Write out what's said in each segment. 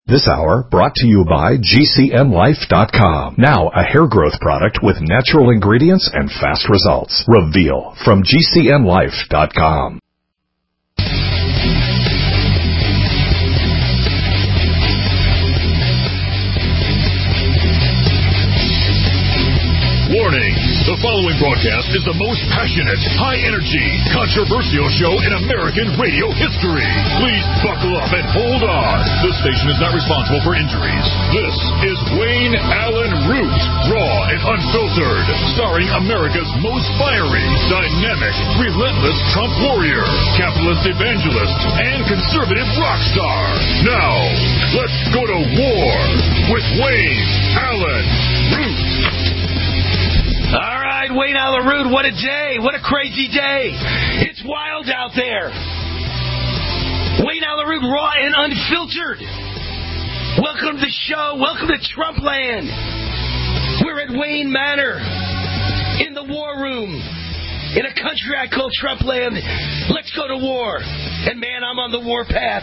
This hour brought to you by GCNlife.com. Now a hair growth product with natural ingredients and fast results. Reveal from GCNlife.com. Warning! The following broadcast is the most passionate, high-energy, controversial show in American radio history. Please buckle up and hold on. This station is not responsible for injuries. This is Wayne Allen Root, raw and unfiltered, starring America's most fiery, dynamic, relentless Trump warrior, capitalist evangelist, and conservative rock star. Now, let's go to war with Wayne Allen Root. All right, Wayne Allen Root, what a day. What a crazy day. It's wild out there. Wayne Allen Root, raw and unfiltered. Welcome to the show. Welcome to Trump land. We're at Wayne Manor in the war room in a country I call Trump land. Let's go to war. And man, I'm on the war path.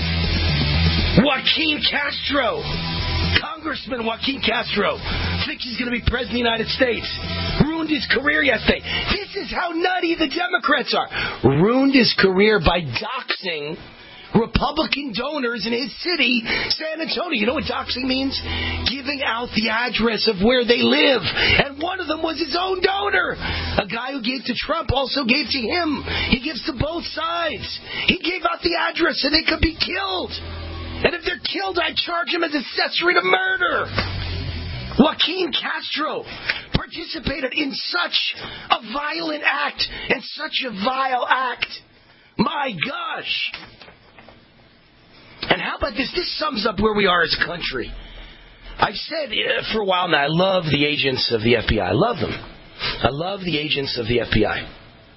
Joaquin Castro. Congressman Joaquin Castro thinks he's going to be president of the United States. Ruined his career yesterday. This is how nutty the Democrats are. Ruined his career by doxing Republican donors in his city, San Antonio. You know what doxing means? Giving out the address of where they live. And one of them was his own donor. A guy who gave to Trump also gave to him. He gives to both sides. He gave out the address so they could be killed. And if they're killed, I charge him as accessory to murder. Joaquin Castro participated in such a violent act and such a vile act. My gosh. And how about this? This sums up where we are as a country. I've said for a while now, I love the agents of the FBI. I love them. I love the agents of the FBI.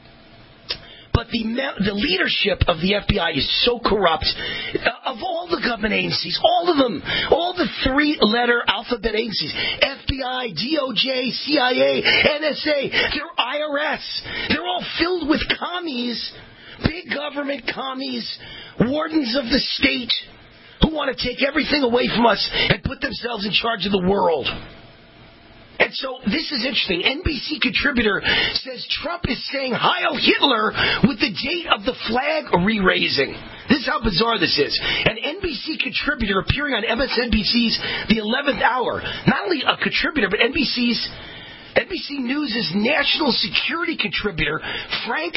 But the leadership of the FBI is so corrupt. Of all the government agencies, all of them, all the three-letter alphabet agencies, FBI, DOJ, CIA, NSA, they're IRS. They're all filled with commies, big government commies, wardens of the state who want to take everything away from us and put themselves in charge of the world. And so this is interesting. NBC contributor says Trump is saying Heil Hitler with the date of the flag re-raising. This is how bizarre this is. An NBC contributor appearing on MSNBC's The 11th Hour. Not only a contributor, but NBC News' national security contributor, Frank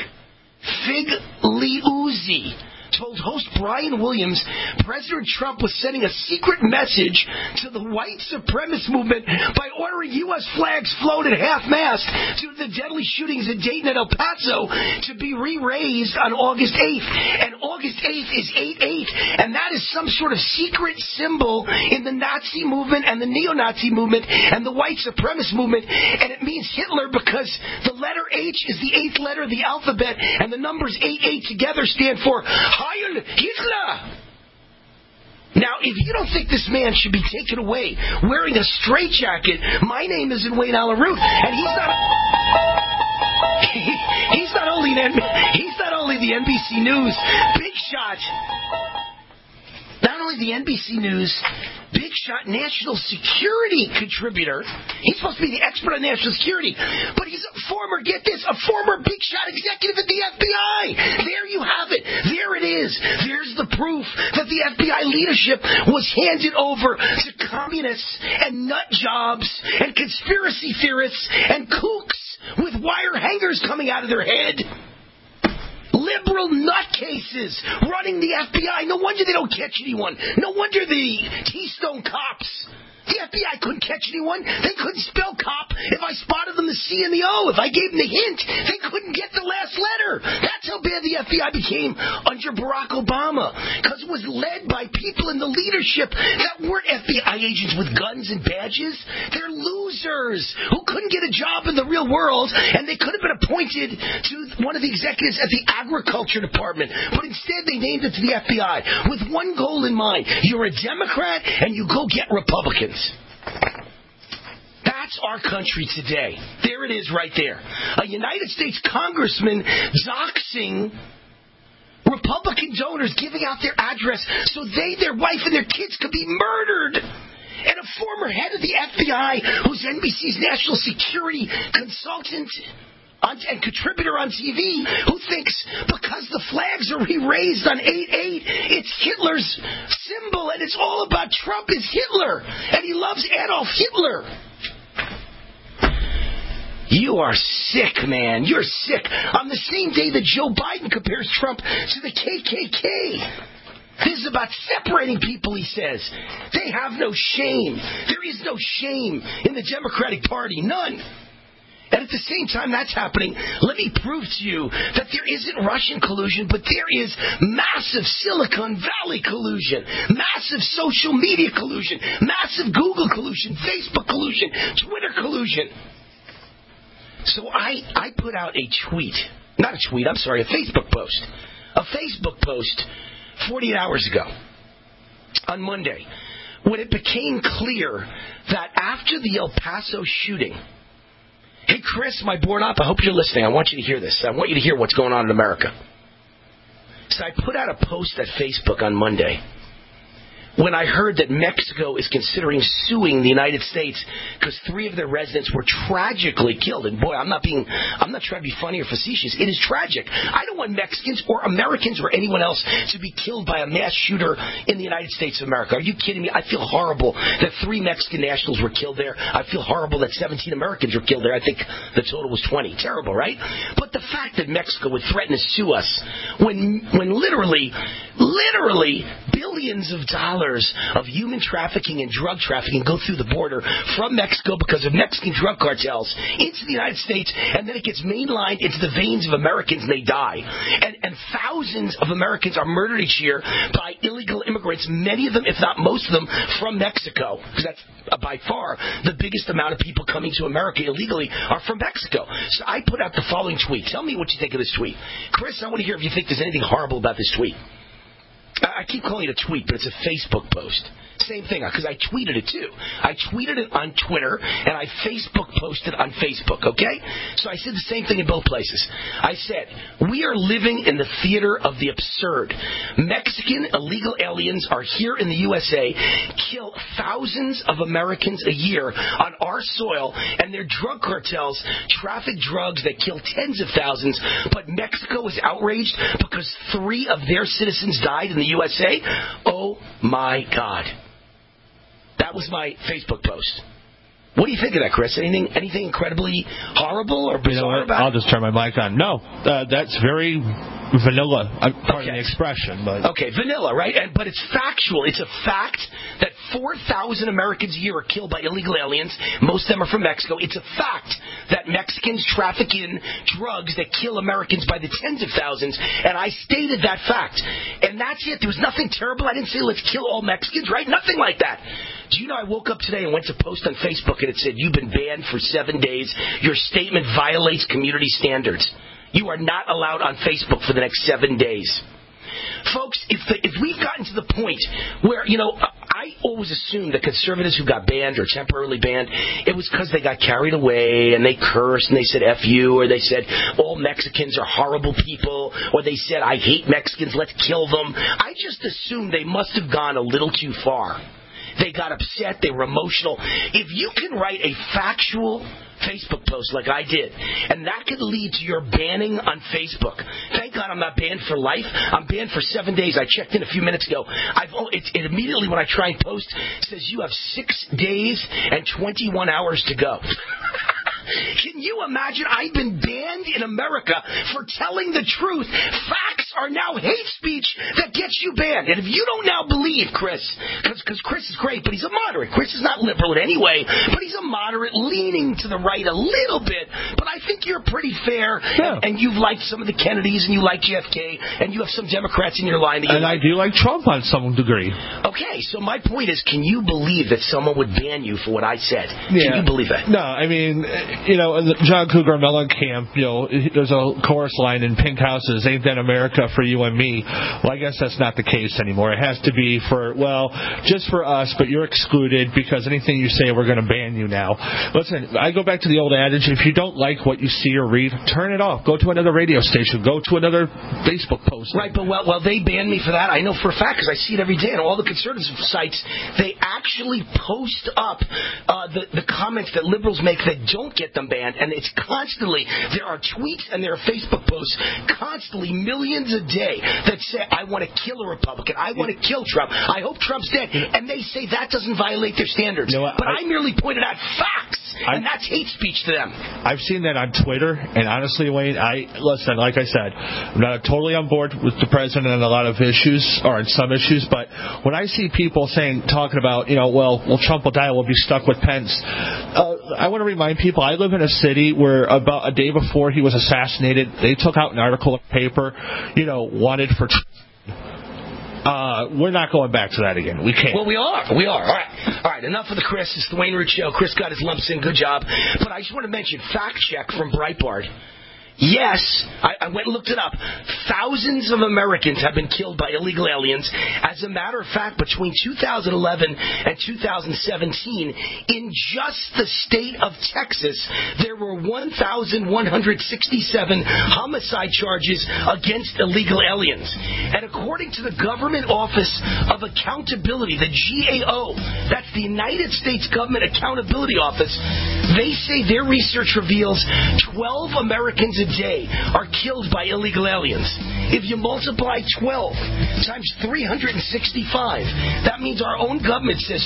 Figliuzzi, told host Brian Williams President Trump was sending a secret message to the white supremacist movement by ordering U.S. flags flown at half-mast due to the deadly shootings in Dayton and El Paso to be re-raised on August 8th. And August 8th is 8/8, and that is some sort of secret symbol in the Nazi movement and the neo-Nazi movement and the white supremacist movement, and it means Hitler because the letter H is the eighth letter of the alphabet, and the numbers 8/8 together stand for Heil Hitler! Now, if you don't think this man should be taken away wearing a straitjacket, my name isn't Wayne Allen Root, and he's not only the NBC News big shot. Not only the NBC News big shot national security contributor, he's supposed to be the expert on national security, but he's a former big shot executive at the FBI. There you have it. There it is. There's the proof that the FBI leadership was handed over to communists and nut jobs and conspiracy theorists and kooks with wire hangers coming out of their head. Liberal nutcases running the FBI. No wonder they don't catch anyone. No wonder the Keystone cops. The FBI couldn't catch anyone. They couldn't spell cop if I spotted them the C and the O. If I gave them the hint, they couldn't get the last letter. That's how bad the FBI became under Barack Obama. Because it was led by people in the leadership that weren't FBI agents with guns and badges. They're losers who couldn't get a job in the real world, and they could have been appointed to one of the executives at the Agriculture Department. But instead, they named it to the FBI with one goal in mind. You're a Democrat, and you go get Republicans. That's our country today. There it is right there. A United States congressman doxing Republican donors giving out their address so they, their wife, and their kids could be murdered. And a former head of the FBI, who's NBC's national security consultant and contributor on TV, who thinks because the flags are re-raised on 8/8, it's Hitler's symbol, and it's all about Trump is Hitler, and he loves Adolf Hitler. You are sick, man. You're sick. On the same day that Joe Biden compares Trump to the KKK. This is about separating people, he says. They have no shame. There is no shame in the Democratic Party. None. And at the same time that's happening, let me prove to you that there isn't Russian collusion, but there is massive Silicon Valley collusion, massive social media collusion, massive Google collusion, Facebook collusion, Twitter collusion. So I put out a tweet, not a tweet, I'm sorry, a Facebook post 48 hours ago on Monday, when it became clear that after the El Paso shooting, hey, Chris, my board op, I hope you're listening. I want you to hear this. I want you to hear what's going on in America. So I put out a post at Facebook on Monday when I heard that Mexico is considering suing the United States because 3 of their residents were tragically killed. And boy, I'm not trying to be funny or facetious. It is tragic. I don't want Mexicans or Americans or anyone else to be killed by a mass shooter in the United States of America. Are you kidding me? I feel horrible that 3 Mexican nationals were killed there. I feel horrible that 17 Americans were killed there. I think the total was 20. Terrible, right? But the fact that Mexico would threaten to sue us when literally billions of dollars of human trafficking and drug trafficking go through the border from Mexico because of Mexican drug cartels into the United States, and then it gets mainlined into the veins of Americans and they die. And thousands of Americans are murdered each year by illegal immigrants, many of them, if not most of them, from Mexico, because that's by far the biggest amount of people coming to America illegally are from Mexico. So I put out the following tweet. Tell me what you think of this tweet. Chris, I want to hear if you think there's anything horrible about this tweet. I keep calling it a tweet, but it's a Facebook post. Same thing, because I tweeted it too. I tweeted it on Twitter, and I Facebook posted on Facebook, okay? So I said the same thing in both places. I said, we are living in the theater of the absurd. Mexican illegal aliens are here in the USA, kill thousands of Americans a year on our soil, and their drug cartels traffic drugs that kill tens of thousands, but Mexico is outraged because 3 of their citizens died in the USA? Oh, my God. That was my Facebook post. What do you think of that, Chris? Anything incredibly horrible or bizarre about it? I'll just turn my mic on. No, that's very vanilla. Pardon the expression, but okay, vanilla, right? But it's factual. It's a fact that 4,000 Americans a year are killed by illegal aliens. Most of them are from Mexico. It's a fact that Mexicans traffic in drugs that kill Americans by the tens of thousands, and I stated that fact. And that's it. There was nothing terrible. I didn't say let's kill all Mexicans, right? Nothing like that. Do you know I woke up today and went to post on Facebook and it said, you've been banned for 7 days. Your statement violates community standards. You are not allowed on Facebook for the next 7 days. Folks, if we've gotten to the point where, I always assumed that conservatives who got banned or temporarily banned, it was because they got carried away and they cursed and they said F you, or they said all Mexicans are horrible people, or they said I hate Mexicans, let's kill them. I just assumed they must have gone a little too far. They got upset. They were emotional. If you can write a factual Facebook post like I did, and that could lead to your banning on Facebook. Thank God I'm not banned for life. I'm banned for 7 days. I checked in a few minutes ago. It immediately, when I try and post, says you have 6 days and 21 hours to go. Can you imagine? I've been banned in America for telling the truth. Facts are now hate speech that gets you banned. And if you don't now believe Chris, because Chris is great, but he's a moderate. Chris is not liberal in any way, but he's a moderate, leaning to the right a little bit. But I think you're pretty fair, and you've liked some of the Kennedys, and you like JFK, and you have some Democrats in your line. And I do like Trump on some degree. Okay, so my point is, can you believe that someone would ban you for what I said? Yeah. Can you believe that? No, I mean, in the John Cougar Mellencamp, there's a chorus line in Pink Houses, ain't that America? America for you and me. Well, I guess that's not the case anymore. It has to be just for us, but you're excluded because anything you say, we're going to ban you now. Listen, I go back to the old adage, if you don't like what you see or read, turn it off. Go to another radio station. Go to another Facebook post. Right, but well, they banned me for that. I know for a fact because I see it every day on all the conservative sites. They actually post up the comments that liberals make that don't get them banned, and it's constantly, there are tweets and there are Facebook posts, constantly millions a day that say, I want to kill a Republican, I want to kill Trump, I hope Trump's dead, and they say that doesn't violate their standards. You know what, but I merely pointed out facts, and that's hate speech to them. I've seen that on Twitter, and honestly, Wayne, listen, like I said, I'm not totally on board with the president on a lot of issues, or in some issues, but when I see people talking about, well, Trump will die, we'll be stuck with Pence, I want to remind people, I live in a city where about a day before he was assassinated, they took out an article in the paper, wanted for we're not going back to that again. We can't. Well, we are. All right. Enough of the Chris. It's the Wayne Root Show. Chris got his lumps in. Good job. But I just want to mention, fact check from Breitbart. Yes, I went and looked it up. Thousands of Americans have been killed by illegal aliens. As a matter of fact, between 2011 and 2017, in just the state of Texas, there were 1,167 homicide charges against illegal aliens. And according to the Government Office of Accountability, the GAO, that's the United States Government Accountability Office, they say their research reveals 12 Americans a day are killed by illegal aliens. If you multiply 12 times 365, that means our own government says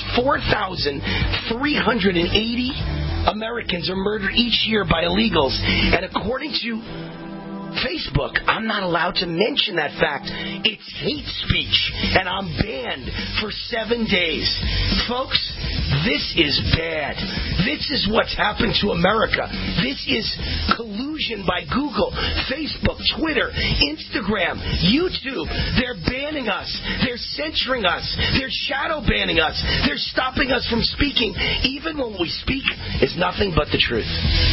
4,380 Americans are murdered each year by illegals. And according to Facebook, I'm not allowed to mention that fact. It's hate speech, and I'm banned for 7 days. Folks, this is bad. This is what's happened to America. This is collusion by Google, Facebook, Twitter, Instagram, YouTube. They're banning us. They're censoring us. They're shadow banning us. They're stopping us from speaking, even when we speak is nothing but the truth.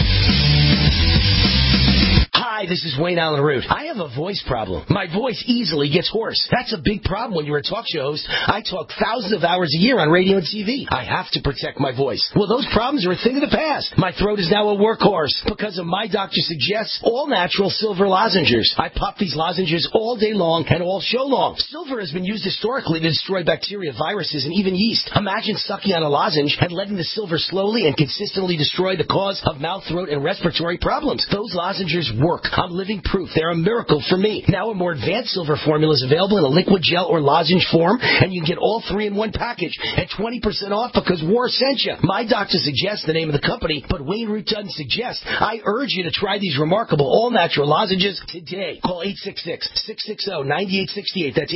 Hi, this is Wayne Allen Root. I have a voice problem. My voice easily gets hoarse. That's a big problem when you're a talk show host. I talk thousands of hours a year on radio and TV. I have to protect my voice. Well, those problems are a thing of the past. My throat is now a workhorse because of My Doctor Suggests all-natural silver lozenges. I pop these lozenges all day long and all show long. Silver has been used historically to destroy bacteria, viruses, and even yeast. Imagine sucking on a lozenge and letting the silver slowly and consistently destroy the cause of mouth, throat, and respiratory problems. Those lozenges work. I'm living proof. They're a miracle for me. Now a more advanced silver formula is available in a liquid gel or lozenge form, and you can get all three in one package at 20% off because war sent you. My Doctor Suggests the name of the company, but Wayne Root doesn't suggest. I urge you to try these remarkable all-natural lozenges today. Call 866-660-9868. That's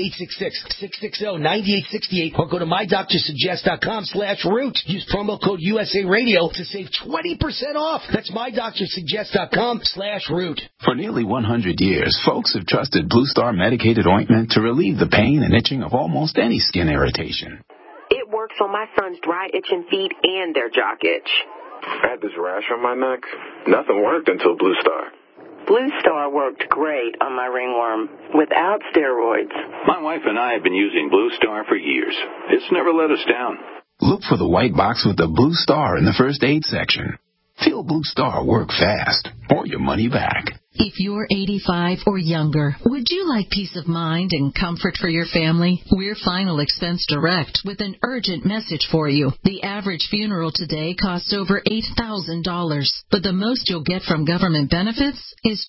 866-660-9868. Or go to mydoctorsuggest.com/root. Use promo code USA Radio to save 20% off. That's mydoctorsuggest.com/root. For nearly 100 years, folks have trusted Blue Star medicated ointment to relieve the pain and itching of almost any skin irritation. It works on my son's dry, itching feet and their jock itch. I had this rash on my neck. Nothing worked until Blue Star. Blue Star worked great on my ringworm without steroids. My wife and I have been using Blue Star for years. It's never let us down. Look for the white box with the Blue Star in the first aid section. Feel Blue Star work fast or your money back. If you're 85 or younger, would you like peace of mind and comfort for your family? We're Final Expense Direct with an urgent message for you. The average funeral today costs over $8,000, but the most you'll get from government benefits is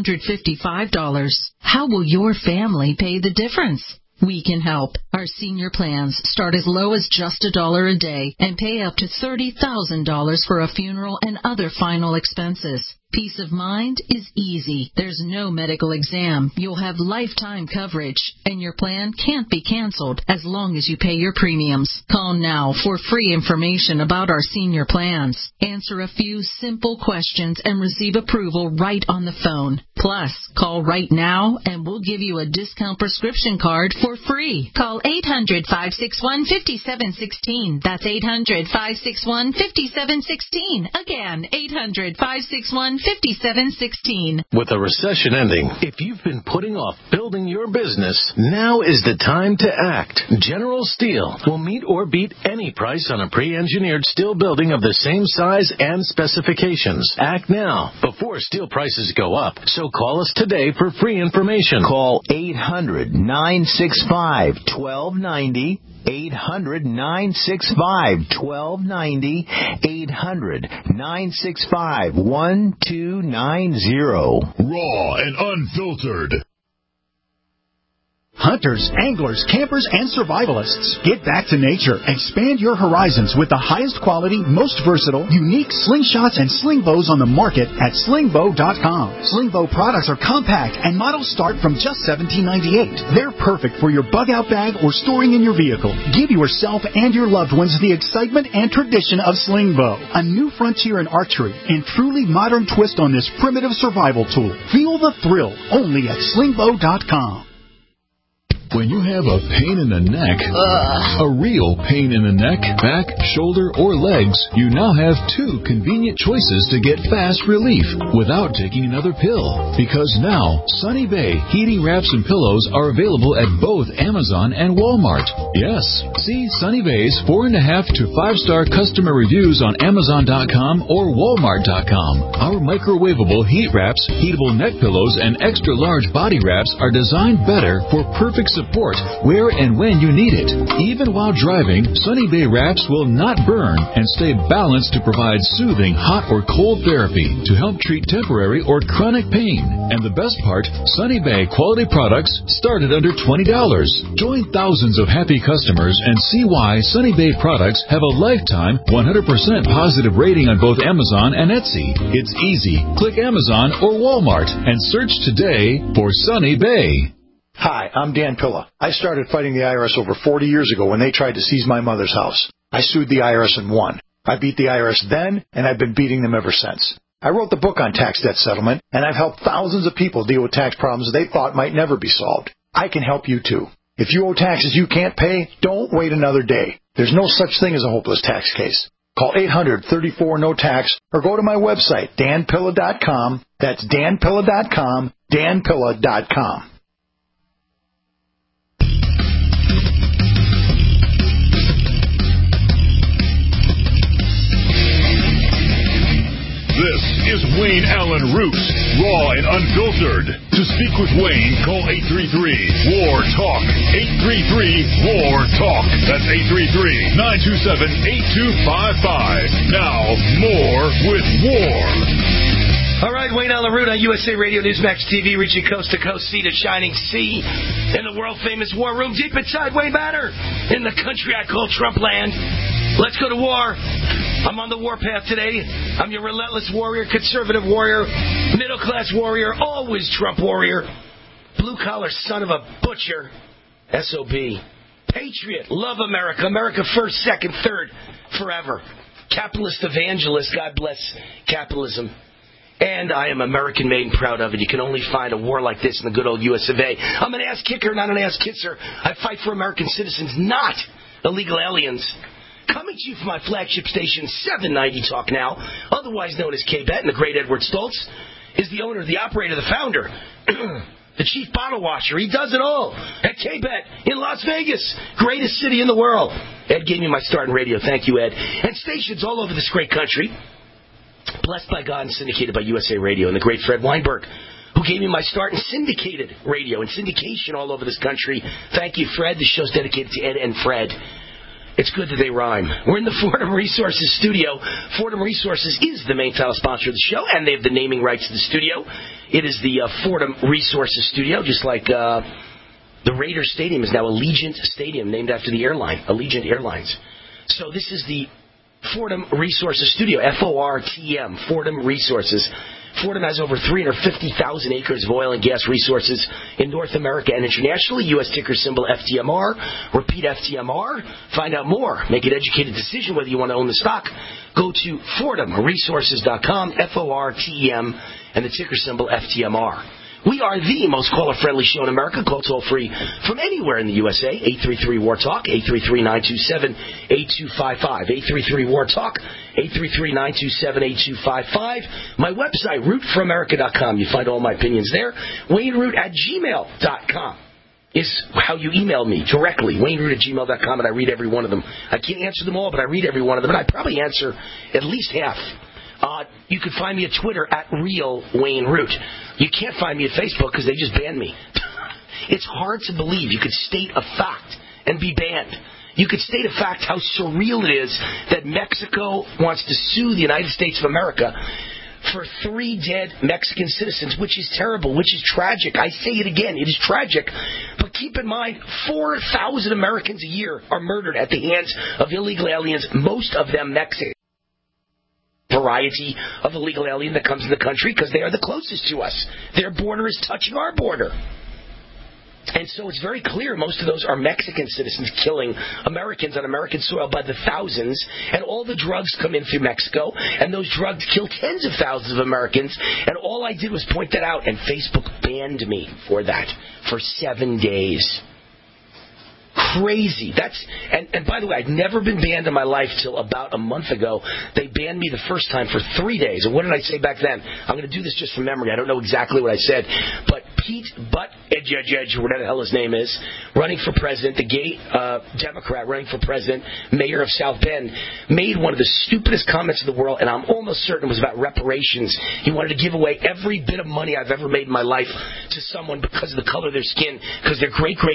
$255. How will your family pay the difference? We can help. Our senior plans start as low as just $1 a day and pay up to $30,000 for a funeral and other final expenses. Peace of mind is easy. There's no medical exam. You'll have lifetime coverage, and your plan can't be canceled as long as you pay your premiums. Call now for free information about our senior plans. Answer a few simple questions and receive approval right on the phone. Plus, call right now and we'll give you a discount prescription card for free. Call 800-561-5716. That's 800-561-5716. Again, 800-561-5716. 5716. With a recession ending, if you've been putting off building your business, now is the time to act. General Steel will meet or beat any price on a pre-engineered steel building of the same size and specifications. Act now before steel prices go up. So call us today for free information. Call 800-965-1290. 800-965-1290. 800-965-1290. Raw and unfiltered. Hunters, anglers, campers, and survivalists, get back to nature. Expand your horizons with the highest quality, most versatile, unique slingshots and sling bows on the market at slingbow.com. Sling bow products are compact and models start from just $17.98. They're perfect for your bug-out bag or storing in your vehicle. Give yourself and your loved ones the excitement and tradition of sling bow, a new frontier in archery and truly modern twist on this primitive survival tool. Feel the thrill only at slingbow.com. When you have a pain in the neck, a real pain in the neck, back, shoulder, or legs, you now have two convenient choices to get fast relief without taking another pill. Because now, Sunny Bay heating wraps and pillows are available at both Amazon and Walmart. Yes, see Sunny Bay's 4.5 to 5-star customer reviews on Amazon.com or Walmart.com. Our microwavable heat wraps, heatable neck pillows, and extra large body wraps are designed better for perfect support where and when you need it. Even while driving, Sunny Bay wraps will not burn and stay balanced to provide soothing hot or cold therapy to help treat temporary or chronic pain. And the best part, Sunny Bay quality products start at under $20. Join thousands of happy customers and see why Sunny Bay products have a lifetime 100% positive rating on both Amazon and Etsy. It's easy. Click Amazon or Walmart and search today for Sunny Bay. Hi, I'm Dan Pilla. I started fighting the IRS over 40 years ago when they tried to seize my mother's house. I sued the IRS and won. I beat the IRS then, and I've been beating them ever since. I wrote the book on tax debt settlement, and I've helped thousands of people deal with tax problems they thought might never be solved. I can help you too. If you owe taxes you can't pay, don't wait another day. There's no such thing as a hopeless tax case. Call 800-34-NO-TAX or go to my website, danpilla.com. That's danpilla.com, danpilla.com. This is Wayne Allen Root, raw and unfiltered. To speak with Wayne, call 833-WAR-TALK. 833-WAR-TALK. That's 833-927-8255. Now, more with War. All right, Wayne Allen Root on USA Radio Newsmax TV, reaching coast to coast, sea to shining sea, in the world-famous War Room, deep inside Wayne Manor, in the country I call Trump land. Let's go to war. I'm on the warpath today. I'm your relentless warrior, conservative warrior, middle-class warrior, always Trump warrior, blue-collar son of a butcher, SOB, patriot, love America, America first, second, third, forever, capitalist evangelist, God bless capitalism. And I am American-made and proud of it. You can only find a war like this in the good old US of A. I'm an ass-kicker, not an ass-kisser. I fight for American citizens, not illegal aliens. Coming to you from my flagship station, 790 Talk Now, otherwise known as K-Bet, and the great Edward Stoltz is the owner, the operator, the founder, the chief bottle washer. He does it all at K-Bet in Las Vegas, greatest city in the world. Ed gave me my start in radio. Thank you, Ed. And stations all over this great country, blessed by God and syndicated by USA Radio, and the great Fred Weinberg, who gave me my start in syndicated radio and syndication all over this country. Thank you, Fred. The show's dedicated to Ed and Fred. It's good that they rhyme. We're in the Fordham Resources studio. Fordham Resources is the main title sponsor of the show, and they have the naming rights to the studio. It is the Fordham Resources studio, just like the Raiders Stadium is now Allegiant Stadium, named after the airline, Allegiant Airlines. So this is the Fordham Resources studio, F-O-R-T-M, Fordham Resources. Fordham has over 350,000 acres of oil and gas resources in North America and internationally. U.S. ticker symbol FTMR. Repeat FTMR. Find out more. Make an educated decision whether you want to own the stock. Go to FordhamResources.com, F-O-R-T-E-M, and the ticker symbol FTMR. We are the most caller-friendly show in America. Call toll-free from anywhere in the USA. 833-WAR-TALK, 833-927-8255. 833-WAR-TALK, 833-927-8255. My website, rootforamerica.com. You find all my opinions there. WayneRoot@gmail.com is how you email me directly. WayneRoot@gmail.com, and I read every one of them. I can't answer them all, but I read every one of them, and I probably answer at least half. You can find me at Twitter @RealWayneRoot. You can't find me at Facebook because they just banned me. It's hard to believe you could state a fact and be banned. You could state a fact how surreal it is that Mexico wants to sue the United States of America for 3 dead Mexican citizens, which is terrible, which is tragic. I say it again, it is tragic. But keep in mind, 4,000 Americans a year are murdered at the hands of illegal aliens, most of them Mexican. Variety of illegal alien that comes in the country because they are the closest to us. Their border is touching our border. And so it's very clear most of those are Mexican citizens killing Americans on American soil by the thousands, and all the drugs come in through Mexico, and those drugs kill tens of thousands of Americans, and all I did was point that out, and Facebook banned me for that for 7 days. Crazy. And by the way, I'd never been banned in my life till about a month ago. They banned me the first time for 3 days. And what did I say back then? I'm going to do this just from memory. I don't know exactly what I said. But Pete Buttigieg, or whatever the hell his name is, running for president, the gay Democrat running for president, mayor of South Bend, made one of the stupidest comments in the world, and I'm almost certain it was about reparations. He wanted to give away every bit of money I've ever made in my life to someone because of the color of their skin, because their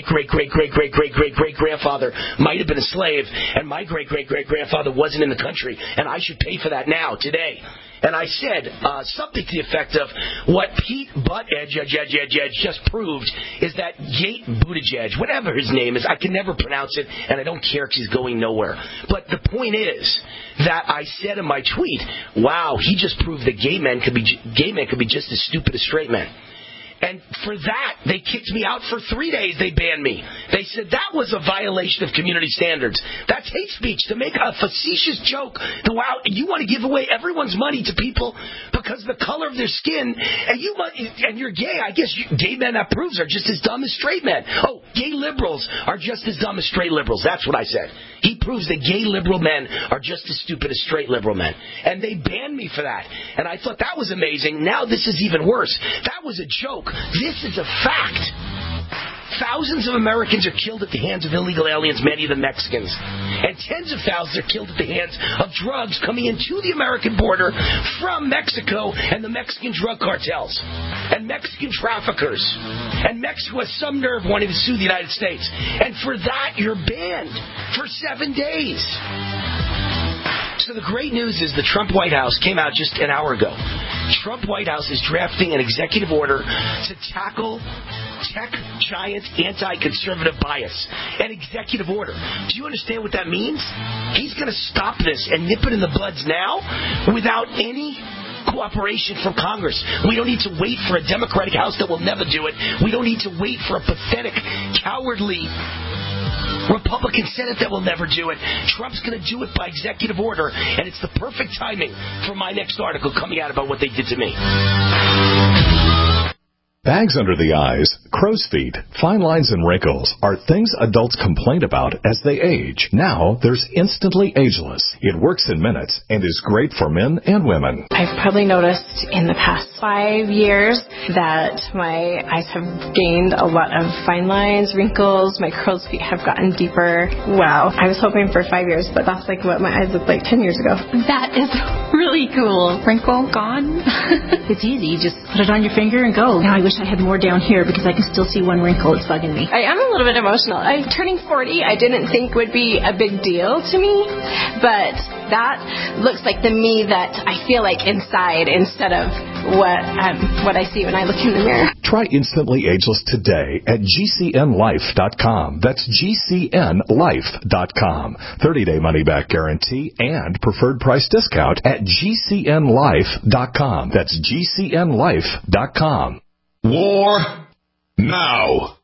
great-great-great-great-great-great-great-great-grandfather might have been a slave, and my great-great-great-grandfather wasn't in the country, and I should pay for that now, today. And I said something to the effect of, what Pete Buttigieg just proved is that Gate Buttigieg, whatever his name is, I can never pronounce it, and I don't care because he's going nowhere. But the point is that I said in my tweet, wow, he just proved that gay men could be just as stupid as straight men. And for that, they kicked me out for 3 days. They banned me. They said that was a violation of community standards. That's hate speech. To make a facetious joke that, wow, you want to give away everyone's money to people because of the color of their skin, and you're gay. I guess gay men, that proves, are just as dumb as straight men. Oh, gay liberals are just as dumb as straight liberals. That's what I said. He proves that gay liberal men are just as stupid as straight liberal men. And they banned me for that. And I thought that was amazing. Now this is even worse. That was a joke. This is a fact. Thousands of Americans are killed at the hands of illegal aliens, many of them Mexicans. And tens of thousands are killed at the hands of drugs coming into the American border from Mexico and the Mexican drug cartels and Mexican traffickers. And Mexico has some nerve wanting to sue the United States. And for that, you're banned for 7 days. So the great news is the Trump White House came out just an hour ago. Trump White House is drafting an executive order to tackle tech giants' anti-conservative bias. An executive order. Do you understand what that means? He's going to stop this and nip it in the buds now without any cooperation from Congress. We don't need to wait for a Democratic House that will never do it. We don't need to wait for a pathetic, cowardly Republican Senate that will never do it. Trump's going to do it by executive order, and it's the perfect timing for my next article coming out about what they did to me. Bags under the eyes, crow's feet, fine lines, and wrinkles are things adults complain about as they age. Now, there's Instantly Ageless. It works in minutes and is great for men and women. I've probably noticed in the past 5 years that my eyes have gained a lot of fine lines, wrinkles, my crow's feet have gotten deeper. Wow. I was hoping for 5 years, but that's like what my eyes looked like 10 years ago. That is really cool. Wrinkle gone. It's easy. You just put it on your finger and go. Now I wish I had more down here because I can still see one wrinkle. It's bugging me. I am a little bit emotional. Turning 40, I didn't think would be a big deal to me, but that looks like the me that I feel like inside instead of what I see when I look in the mirror. Try Instantly Ageless today at GCNLife.com. That's GCNLife.com. 30-day money-back guarantee and preferred price discount at GCNLife.com. That's GCNLife.com. War now.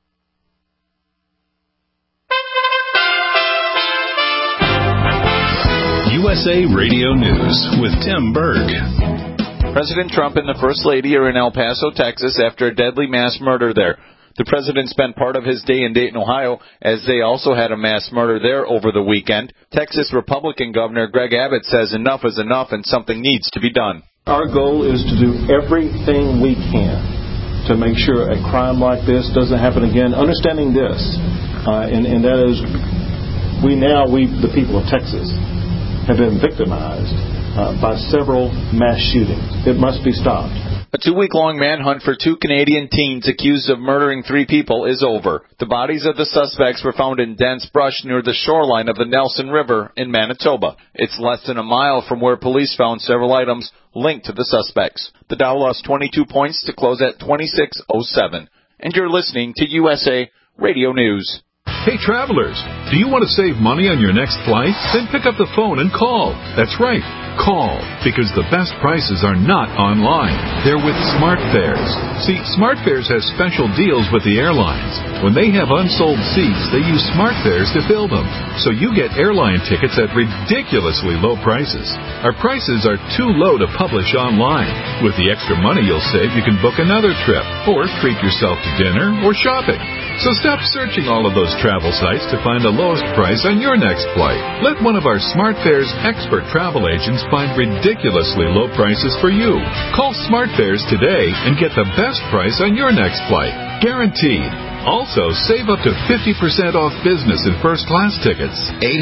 USA Radio News with Tim Berg. President Trump and the First Lady are in El Paso, Texas, after a deadly mass murder there. The president spent part of his day in Dayton, Ohio, as they also had a mass murder there over the weekend. Texas Republican Governor Greg Abbott says enough is enough and something needs to be done. Our goal is to do everything we can to make sure a crime like this doesn't happen again. Understanding this, and that is, we, the people of Texas, have been victimized by several mass shootings. It must be stopped. A 2-week-long manhunt for 2 Canadian teens accused of murdering 3 people is over. The bodies of the suspects were found in dense brush near the shoreline of the Nelson River in Manitoba. It's less than a mile from where police found several items linked to the suspects. The Dow lost 22 points to close at 26.07. And you're listening to USA Radio News. Hey, travelers, do you want to save money on your next flight? Then pick up the phone and call. That's right, call, because the best prices are not online. They're with SmartFares. See, SmartFares has special deals with the airlines. When they have unsold seats, they use SmartFares to fill them. So you get airline tickets at ridiculously low prices. Our prices are too low to publish online. With the extra money you'll save, you can book another trip or treat yourself to dinner or shopping. So stop searching all of those travel sites to find the lowest price on your next flight. Let one of our SmartFares expert travel agents find ridiculously low prices for you. Call SmartFares today and get the best price on your next flight. Guaranteed. Also, save up to 50% off business and first-class tickets.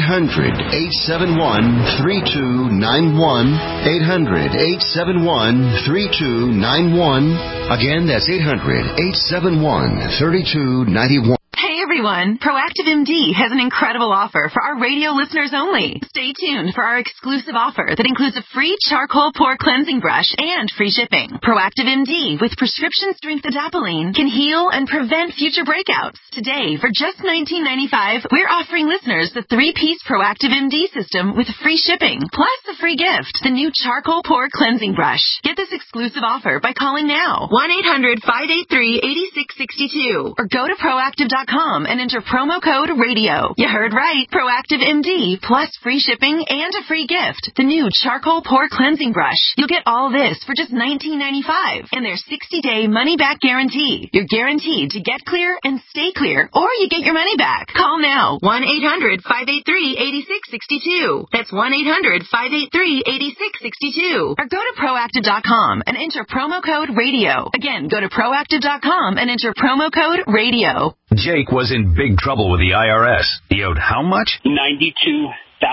800-871-3291. 800-871-3291. Again, that's 800-871-3291. Hey everyone, Proactive MD has an incredible offer for our radio listeners only. Stay tuned for our exclusive offer that includes a free charcoal pore cleansing brush and free shipping. Proactive MD with prescription strength adapalene can heal and prevent future breakouts. Today, for just $19.95, we're offering listeners the 3-piece Proactive MD system with free shipping, plus a free gift, the new charcoal pore cleansing brush. Get this exclusive offer by calling now, 1-800-583-8662, or go to proactive.com and enter promo code RADIO. You heard right. Proactive MD plus free shipping and a free gift. The new charcoal pore cleansing brush. You'll get all this for just $19.95 and their 60-day money-back guarantee. You're guaranteed to get clear and stay clear, or you get your money back. Call now. 1-800-583-8662. That's 1-800-583-8662. Or go to proactive.com and enter promo code RADIO. Again, go to proactive.com and enter promo code RADIO. Jake was in big trouble with the IRS. He owed how much? $92,000.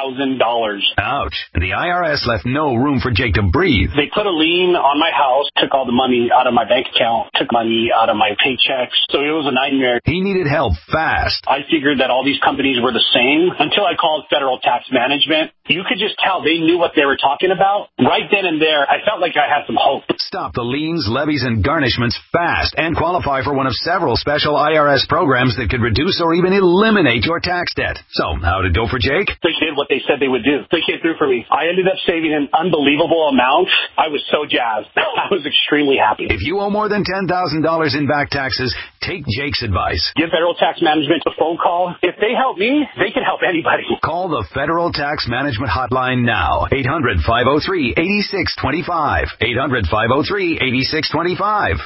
Ouch. The IRS left no room for Jake to breathe. They put a lien on my house, took all the money out of my bank account, took money out of my paychecks. So it was a nightmare. He needed help fast. I figured that all these companies were the same until I called Federal Tax Management. You could just tell they knew what they were talking about. Right then and there, I felt like I had some hope. Stop the liens, levies, and garnishments fast and qualify for one of several special IRS programs that could reduce or even eliminate your tax debt. So, how'd it go for Jake? They did what they said they would do. They came through for me. I ended up saving an unbelievable amount. I was so jazzed. I was extremely happy. If you owe more than $10,000 in back taxes, take Jake's advice. Give Federal Tax Management a phone call. If they help me, they can help anybody. Call the Federal Tax Management Hotline now. 800-503-8625. 800-503-8625.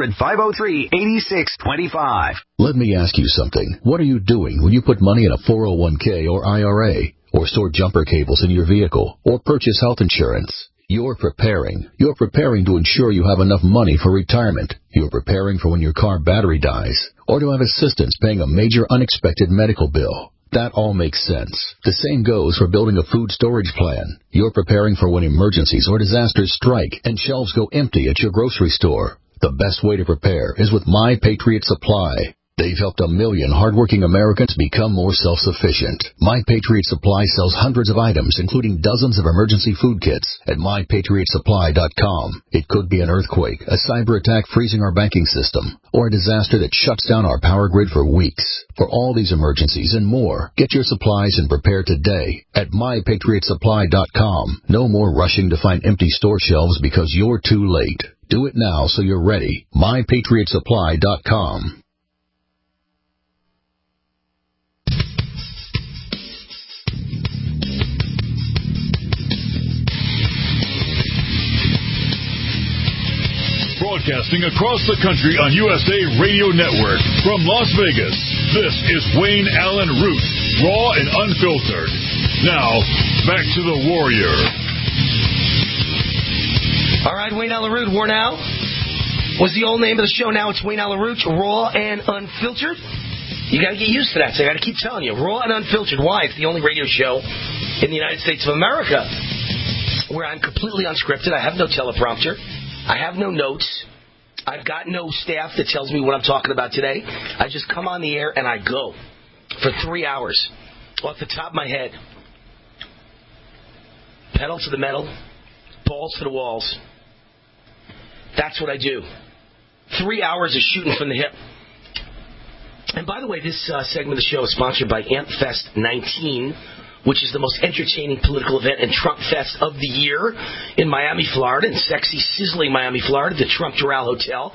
800-503-8625. Let me ask you something. What are you doing when you put money in a 401k or IRA, or store jumper cables in your vehicle, or purchase health insurance? You're preparing. You're preparing to ensure you have enough money for retirement. You're preparing for when your car battery dies, or to have assistance paying a major unexpected medical bill. That all makes sense. The same goes for building a food storage plan. You're preparing for when emergencies or disasters strike and shelves go empty at your grocery store. The best way to prepare is with My Patriot Supply. They've helped 1 million hardworking Americans become more self-sufficient. My Patriot Supply sells hundreds of items, including dozens of emergency food kits at MyPatriotSupply.com. It could be an earthquake, a cyber attack freezing our banking system, or a disaster that shuts down our power grid for weeks. For all these emergencies and more, get your supplies and prepare today at MyPatriotSupply.com. No more rushing to find empty store shelves because you're too late. Do it now so you're ready. MyPatriotSupply.com. broadcasting across the country on USA Radio Network from Las Vegas. This is Wayne Allen Root, raw and unfiltered. Now, back to the Warrior. All right, Wayne Allen Root, War Now was the old name of the show. Now it's Wayne Allen Root, raw and unfiltered. You got to get used to that. So I got to keep telling you, raw and unfiltered. Why? It's the only radio show in the United States of America where I'm completely unscripted. I have no teleprompter. I have no notes. I've got no staff that tells me what I'm talking about today. I just come on the air and I go for 3 hours off the top of my head. Pedal to the metal, balls to the walls. That's what I do. 3 hours of shooting from the hip. And by the way, this segment of the show is sponsored by AmpFest 19, which is the most entertaining political event and Trump Fest of the year in Miami, Florida, in sexy, sizzling Miami, Florida, the Trump Doral Hotel.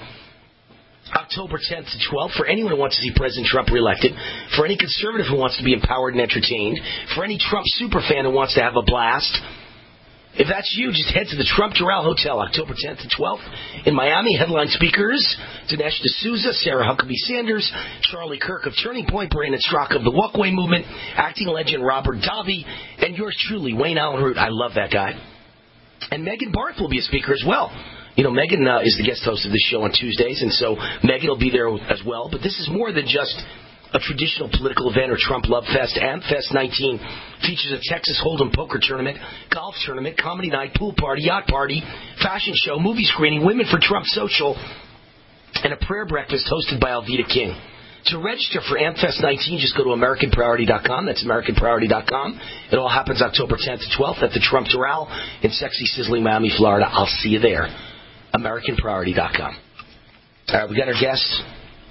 October 10th to 12th, for anyone who wants to see President Trump reelected, for any conservative who wants to be empowered and entertained, for any Trump superfan who wants to have a blast. If that's you, just head to the Trump Doral Hotel, October 10th to 12th in Miami. Headline speakers, Dinesh D'Souza, Sarah Huckabee Sanders, Charlie Kirk of Turning Point, Brandon Straka of the Walkway Movement, acting legend Robert Davi, and yours truly, Wayne Allen Root. I love that guy. And Megan Barth will be a speaker as well. You know, Megan is the guest host of this show on Tuesdays, and so Megan will be there as well. But this is more than just a traditional political event or Trump Love Fest. AmpFest 19 features a Texas Hold'em poker tournament, golf tournament, comedy night, pool party, yacht party, fashion show, movie screening, Women for Trump social, and a prayer breakfast hosted by Alveda King. To register for AmpFest 19, just go to AmericanPriority.com. That's AmericanPriority.com. It all happens October 10th to 12th at the Trump Doral in sexy, sizzling Miami, Florida. I'll see you there. AmericanPriority.com. All right, we got our guests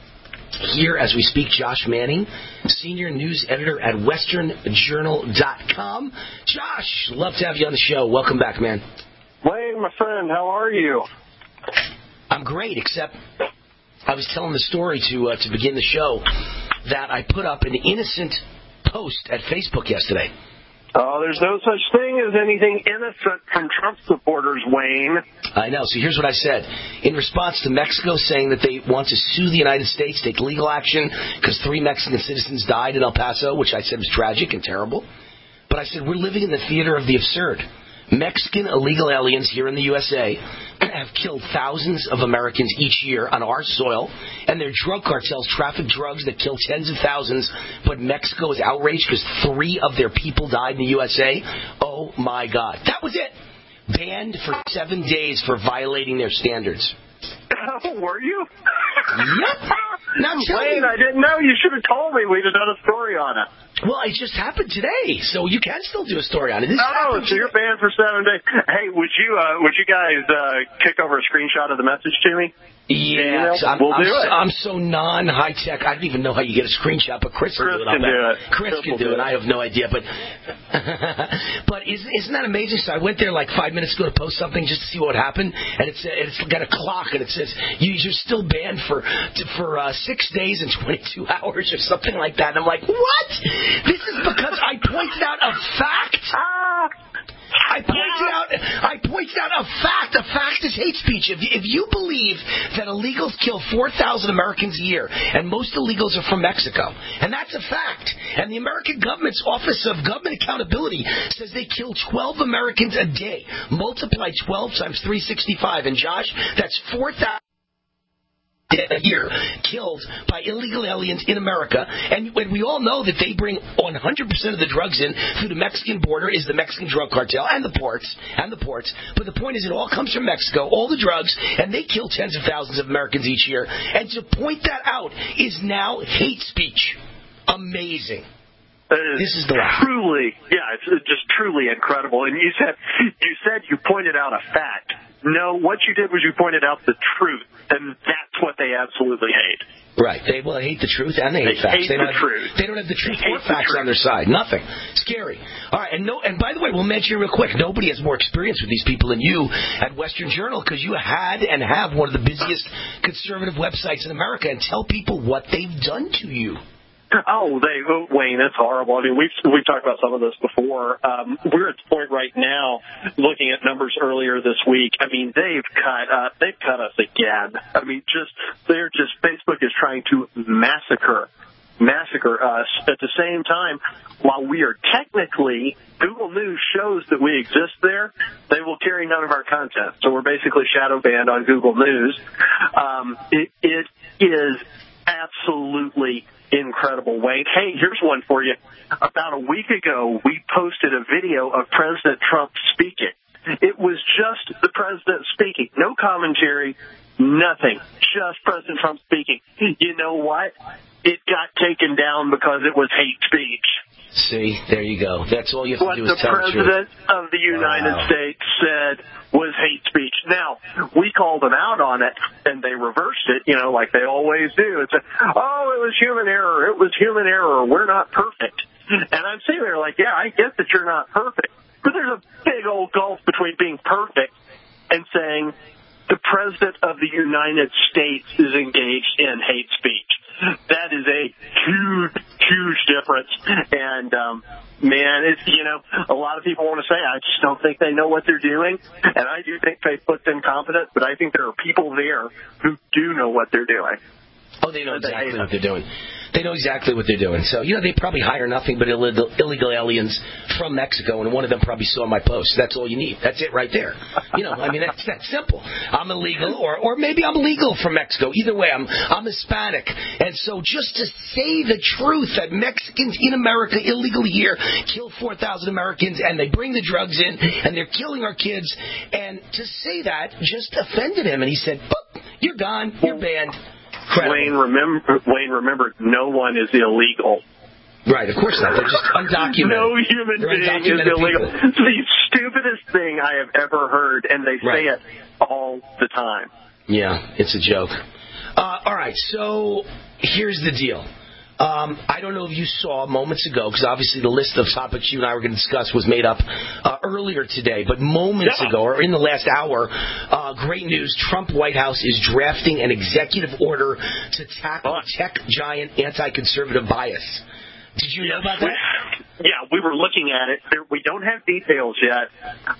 here as we speak, Josh Manning, senior news editor at WesternJournal.com. Josh, love to have you on the show. Welcome back, man. Wayne, my friend, how are you? I'm great, except I was telling the story to begin the show that I put up an innocent post at Facebook yesterday. Oh, there's no such thing as anything innocent from Trump supporters, Wayne. I know. So here's what I said. In response to Mexico saying that they want to sue the United States, take legal action, because 3 Mexican citizens died in El Paso, which I said was tragic and terrible. But I said, we're living in the theater of the absurd. Mexican illegal aliens here in the USA have killed thousands of Americans each year on our soil, and their drug cartels traffic drugs that kill tens of thousands, but Mexico is outraged because 3 of their people died in the USA. Oh, my God. That was it. Banned for 7 days for violating their standards. Oh, were you? Yep. Now, Wayne, I didn't know. You should have told me. We'd have done a story on it. Well, it just happened today, so you can still do a story on it. Oh, so you're banned for 7 days. Hey, would you guys kick over a screenshot of the message to me? Yeah, we'll do it. I'm so non-high-tech. I don't even know how you get a screenshot, but Chris can do it. Chris can do it. I have no idea, but but isn't that amazing? So I went there like 5 minutes ago to post something just to see what happened, and it's got a clock, and it says you're still banned for 6 days and 22 hours or something like that. And I'm like, what? This is because I pointed out a fact. I pointed out a fact. A fact is hate speech. If you believe that illegals kill 4,000 Americans a year, and most illegals are from Mexico, and that's a fact, and the American government's Office of Government Accountability says they kill 12 Americans a day, multiply 12 times 365, and Josh, that's 4,000 a year killed by illegal aliens in America, and when we all know that they bring 100% of the drugs in through the Mexican border is the Mexican drug cartel and the ports. But the point is, it all comes from Mexico, all the drugs, and they kill tens of thousands of Americans each year. And to point that out is now hate speech. Amazing. This is the truly, it's just truly incredible. And you said you pointed out a fact. No, what you did was you pointed out the truth, and that's what they absolutely hate. Right. They hate the truth and they hate facts. They don't have the truth or facts on their side. Nothing. Scary. All right. And by the way, we'll mention real quick, nobody has more experience with these people than you at Western Journal, because you had and have one of the busiest conservative websites in America, and tell people what they've done to you. Wayne, it's horrible. I mean, we've talked about some of this before. We're at the point right now, looking at numbers earlier this week. I mean, they've cut us again. I mean, Facebook is trying to massacre us. At the same time, while we are technically, Google News shows that we exist there, they will carry none of our content. So we're basically shadow banned on Google News. It is absolutely incredible, Wayne. Hey, here's one for you. About a week ago, we posted a video of President Trump speaking. It was just the president speaking. No commentary, nothing. Just President Trump speaking. You know what? It got taken down because it was hate speech. See, there you go. That's all you have to do is tell the truth. What the President of the United States said was hate speech. Now, we called them out on it, and they reversed it, like they always do. It's it was human error. It was human error. We're not perfect. And I'm sitting there like, yeah, I get that you're not perfect. But there's a big old gulf between being perfect and saying the President of the United States is engaged in hate speech. That is a huge, huge difference. And, man, it's, a lot of people want to say, I just don't think they know what they're doing. And I do think Facebook's incompetent, but I think there are people there who do know what they're doing. Oh, they know exactly what they're doing. They know exactly what they're doing. So, they probably hire nothing but illegal aliens from Mexico, and one of them probably saw my post. That's all you need. That's it right there. That's that simple. I'm illegal, or maybe I'm legal from Mexico. Either way, I'm Hispanic. And so just to say the truth that Mexicans in America illegally here kill 4,000 Americans, and they bring the drugs in, and they're killing our kids, and to say that just offended him, and he said, you're gone, you're banned. Wayne, remember, no one is illegal. Right, of course not. They're just undocumented. No human being is illegal. It's the stupidest thing I have ever heard, and they say it all the time. Yeah, it's a joke. All right, so here's the deal. I don't know if you saw moments ago, because obviously the list of topics you and I were going to discuss was made up earlier today, but moments ago, or in the last hour, great news, Trump White House is drafting an executive order to tackle tech giant anti-conservative bias. Did you know about that? Yeah, we were looking at it. We don't have details yet.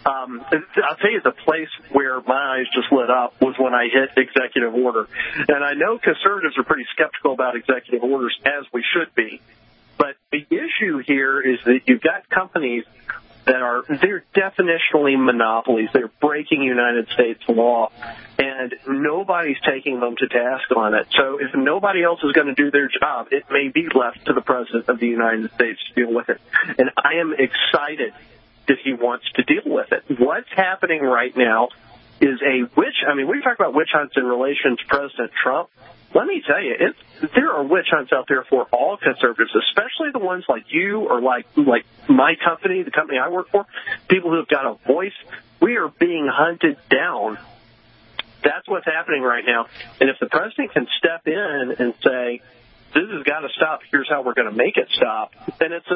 I'll tell you, the place where my eyes just lit up was when I hit executive order. And I know conservatives are pretty skeptical about executive orders, as we should be. But the issue here is that you've got companies they're definitionally monopolies. They're breaking United States law, and nobody's taking them to task on it. So if nobody else is going to do their job, it may be left to the President of the United States to deal with it. And I am excited that he wants to deal with it. What's happening right now is we talk about witch hunts in relation to President Trump. Let me tell you, there are witch hunts out there for all conservatives, especially the ones like you or like my company, the company I work for, people who have got a voice. We are being hunted down. That's what's happening right now. And if the president can step in and say, this has got to stop, here's how we're going to make it stop, then it's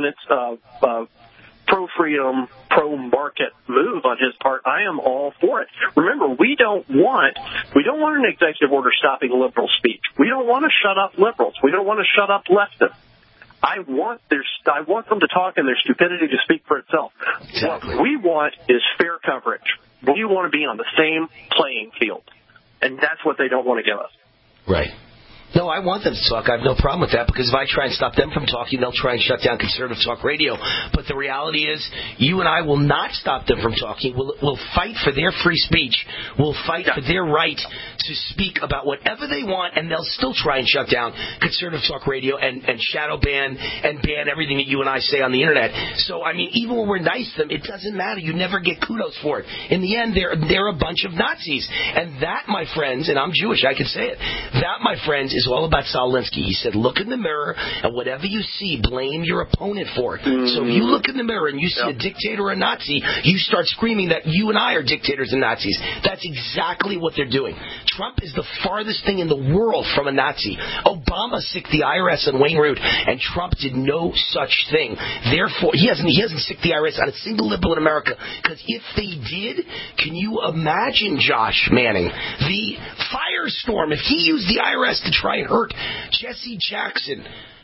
a pro-freedom, pro-market move on his part. I am all for it. Remember, we don't want an executive order stopping liberal speech. We don't want to shut up liberals. We don't want to shut up leftists. I want them to talk and their stupidity to speak for itself. Exactly. What we want is fair coverage. We want to be on the same playing field. And that's what they don't want to give us. Right. No, I want them to talk. I have no problem with that, because if I try and stop them from talking, they'll try and shut down conservative talk radio. But the reality is, you and I will not stop them from talking. We'll fight for their free speech. We'll fight for their right to speak about whatever they want, and they'll still try and shut down conservative talk radio and shadow ban and ban everything that you and I say on the internet. So, even when we're nice to them, it doesn't matter. You never get kudos for it. In the end, they're a bunch of Nazis. And that, my friends, and I'm Jewish, I can say it, that, my friends, is all about Saul Alinsky. He said, look in the mirror, and whatever you see, blame your opponent for it. So if you look in the mirror and you see a dictator or a Nazi, you start screaming that you and I are dictators and Nazis. That's exactly what they're doing. Trump is the farthest thing in the world from a Nazi. Obama sicked the IRS on Wayne Root, and Trump did no such thing. Therefore, he hasn't sicked the IRS on a single liberal in America, because if they did, can you imagine, Josh Manning, the firestorm if he used the IRS to try and hurt Jesse Jackson,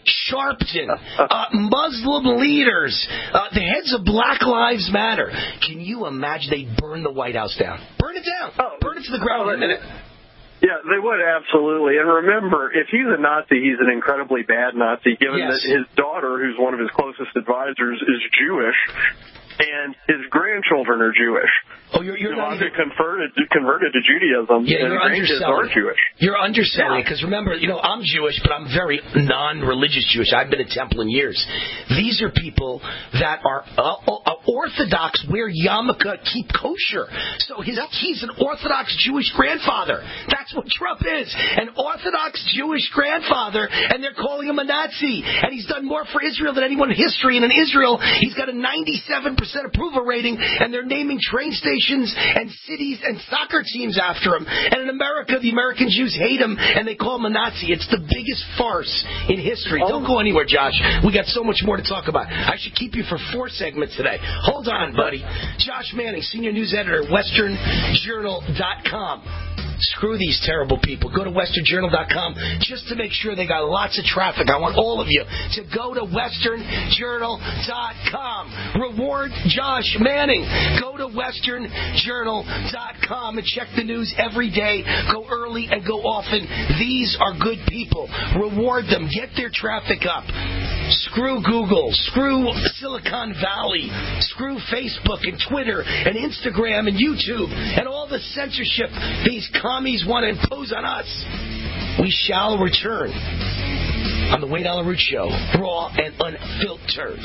Sharpton, Muslim leaders, the heads of Black Lives Matter. Can you imagine they'd burn the White House down? Burn it down. Burn it to the ground in a minute. Yeah, they would, absolutely. And remember, if he's a Nazi, he's an incredibly bad Nazi, given that his daughter, who's one of his closest advisors, is Jewish, and his grandchildren are Jewish. Oh, you're not even converted to Judaism. Yeah, and you're grandkids are Jewish. You're underselling it, because remember, I'm Jewish, but I'm very non-religious Jewish. I've been at temple in years. These are people that are Orthodox, wear yarmulke, keep kosher. So he's an Orthodox Jewish grandfather. That's what Trump is, an Orthodox Jewish grandfather, and they're calling him a Nazi. And he's done more for Israel than anyone in history. And in Israel, he's got a 97% approval rating, and they're naming train stations and cities and soccer teams after him. And in America, the American Jews hate him, and they call him a Nazi. It's the biggest farce in history. Don't go anywhere, Josh. We got so much more to talk about. I should keep you for 4 segments today. Hold on, buddy. Josh Manning, senior news editor, WesternJournal.com. Screw these terrible people. Go to WesternJournal.com just to make sure they got lots of traffic. I want all of you to go to WesternJournal.com. Reward Josh Manning. Go to WesternJournal.com and check the news every day. Go early and go often. These are good people. Reward them. Get their traffic up. Screw Google. Screw Silicon Valley. Screw Facebook and Twitter and Instagram and YouTube and all the censorship these commies want to impose on us. We shall return on the Wayne Allyn Root Show, raw and unfiltered.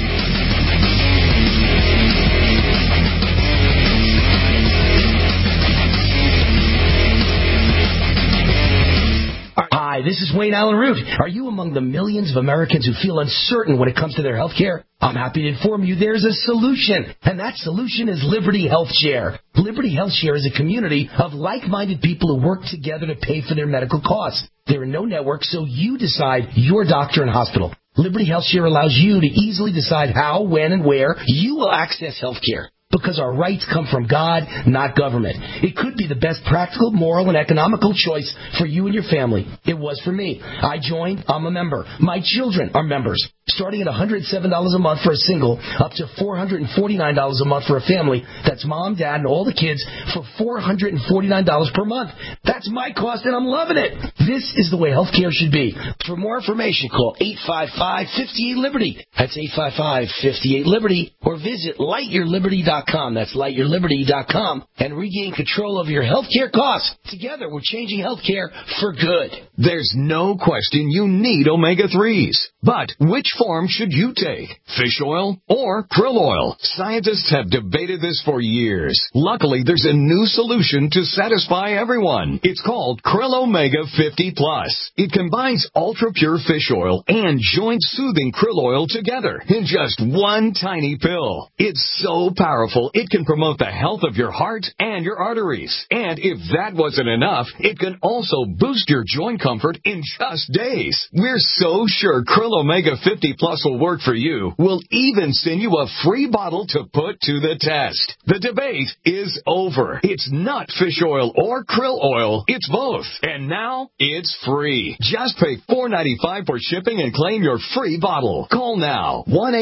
Hi, this is Wayne Allyn Root. Are you among the millions of Americans who feel uncertain when it comes to their health care? I'm happy to inform you there's a solution, and that solution is Liberty Health Share. Liberty Health Share is a community of like-minded people who work together to pay for their medical costs. There are no networks, so you decide your doctor and hospital. Liberty Health Share allows you to easily decide how, when, and where you will access health care. Because our rights come from God, not government. It could be the best practical, moral, and economical choice for you and your family. It was for me. I joined. I'm a member. My children are members. Starting at $107 a month for a single, up to $449 a month for a family. That's mom, dad, and all the kids for $449 per month. That's my cost, and I'm loving it. This is the way healthcare should be. For more information, call 855-58-LIBERTY. That's 855-58-LIBERTY. Or visit lightyourliberty.com. That's lightyourliberty.com. And regain control of your healthcare costs. Together, we're changing healthcare for good. There's no question you need omega-3s. But which form should you take? Fish oil or krill oil? Scientists have debated this for years. Luckily, there's a new solution to satisfy everyone. It's called Krill Omega 50 Plus. It combines ultra-pure fish oil and joint-soothing krill oil together in just one tiny pill. It's so powerful, it can promote the health of your heart and your arteries. And if that wasn't enough, it can also boost your joint comfort in just days. We're so sure Krill Omega 50 Plus will work for you. We'll even send you a free bottle to put to the test. The debate is over. It's not fish oil or krill oil. It's both. And now it's free. Just pay $4.95 for shipping and claim your free bottle. Call now.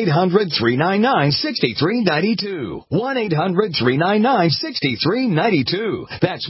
1-800-399-6392. 1-800-399-6392. That's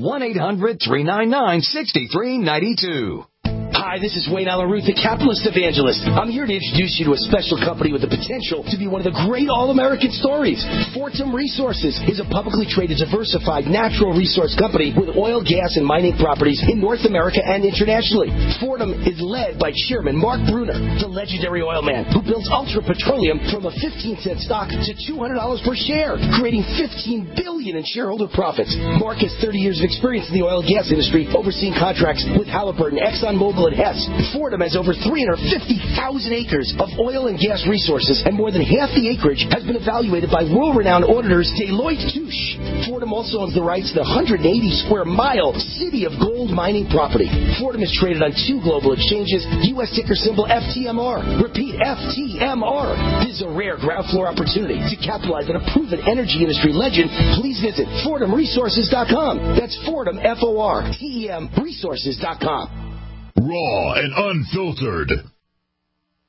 1-800-399-6392. Hi, this is Wayne Allyn Root, the capitalist evangelist. I'm here to introduce you to a special company with the potential to be one of the great all-American stories. Fortum Resources is a publicly traded, diversified natural resource company with oil, gas, and mining properties in North America and internationally. Fortum is led by Chairman Mark Bruner, the legendary oil man who built Ultra Petroleum from a 15-cent stock to $200 per share, creating $15 billion in shareholder profits. Mark has 30 years of experience in the oil and gas industry, overseeing contracts with Halliburton, ExxonMobil, and Hess. Fortum has over 350,000 acres of oil and gas resources, and more than half the acreage has been evaluated by world-renowned auditors Deloitte Touche. Fortum also owns the rights to the 180-square-mile City of Gold mining property. Fortum is traded on 2 global exchanges, U.S. ticker symbol FTMR. Repeat, FTMR. This is a rare ground floor opportunity to capitalize on a proven energy industry legend. Please visit FortumResources.com. That's Fortum, F-O-R-T-E-M, Resources.com. Raw and unfiltered.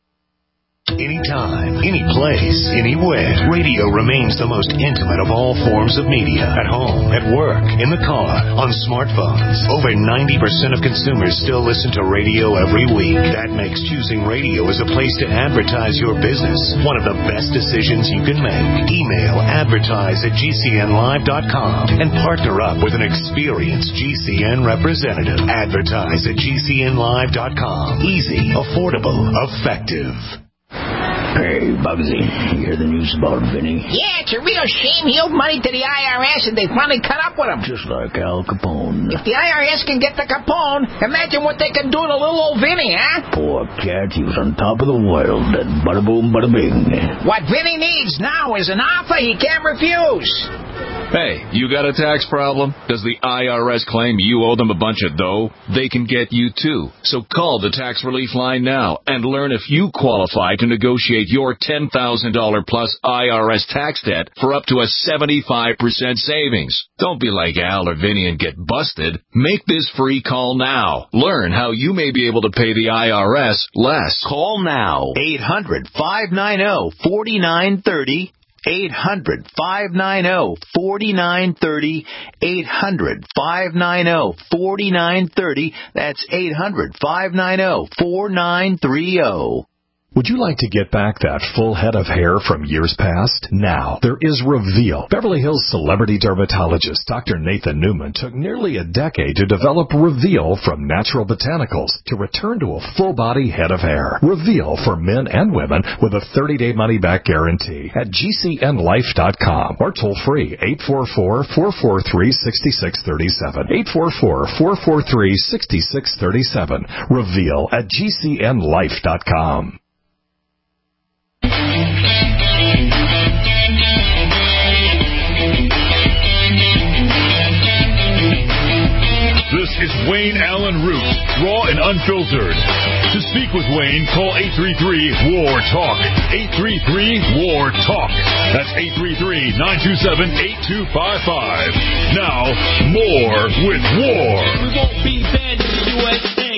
Anytime, any place, anywhere. Radio remains the most intimate of all forms of media. At home, at work, in the car, on smartphones. Over 90% of consumers still listen to radio every week. That makes choosing radio as a place to advertise your business one of the best decisions you can make. Email advertise@gcnlive.com and partner up with an experienced GCN representative. Advertise at GCNlive.com. Easy, affordable, effective. Hey, Bugsy, you hear the news about Vinny? Yeah, it's a real shame he owed money to the IRS and they finally cut up with him. Just like Al Capone. If the IRS can get the Capone, imagine what they can do to little old Vinny, huh? Poor cat, he was on top of the world, and bada boom, bada bing. What Vinny needs now is an offer he can't refuse. Hey, you got a tax problem? Does the IRS claim you owe them a bunch of dough? They can get you too. So call the tax relief line now and learn if you qualify to negotiate your $10,000 plus IRS tax debt for up to a 75% savings. Don't be like Al or Vinny and get busted. Make this free call now. Learn how you may be able to pay the IRS less. Call now. 800-590-4930. 800-590-4930. 800-590-4930. That's 800-590-4930. Would you like to get back that full head of hair from years past? Now, there is Reveal. Beverly Hills celebrity dermatologist Dr. Nathan Newman took nearly a decade to develop Reveal from natural botanicals to return to a full-body head of hair. Reveal for men and women with a 30-day money-back guarantee at GCNlife.com or toll-free 844-443-6637. 844-443-6637. Reveal at GCNlife.com. This is Wayne Allen Root, raw and unfiltered. To speak with Wayne, call 833-WAR-TALK. 833-WAR-TALK. That's 833-927-8255. Now, more with War. We won't be banned in the USA.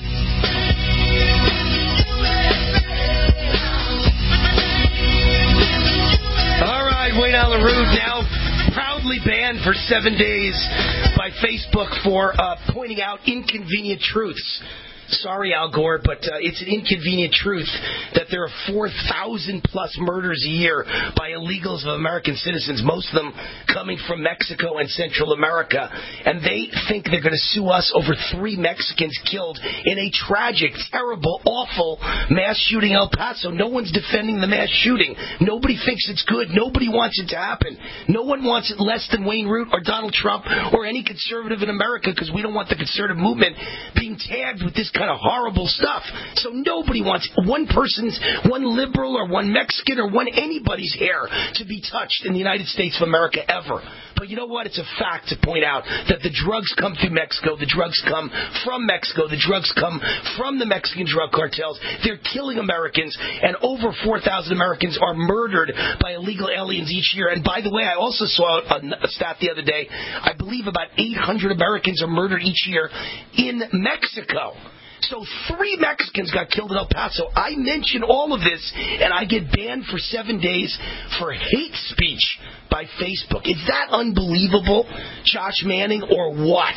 All right, Wayne Allen Root now proudly banned for 7 days by Facebook for pointing out inconvenient truths. Sorry, Al Gore, but it's an inconvenient truth that there are 4,000 plus murders a year by illegals of American citizens, most of them coming from Mexico and Central America. And they think they're going to sue us over 3 Mexicans killed in a tragic, terrible, awful mass shooting in El Paso. No one's defending the mass shooting. Nobody thinks it's good. Nobody wants it to happen. No one wants it less than Wayne Root or Donald Trump or any conservative in America, because we don't want the conservative movement being tagged with this kind of horrible stuff. So nobody wants one liberal or one Mexican or one anybody's hair to be touched in the United States of America ever. But you know what? It's a fact to point out that the drugs come through Mexico, the drugs come from Mexico, the drugs come from the Mexican drug cartels. They're killing Americans, and over 4,000 Americans are murdered by illegal aliens each year. And by the way, I also saw a stat the other day. I believe about 800 Americans are murdered each year in Mexico. So 3 Mexicans got killed in El Paso. I mention all of this, and I get banned for 7 days for hate speech by Facebook. Is that unbelievable, Josh Manning, or what?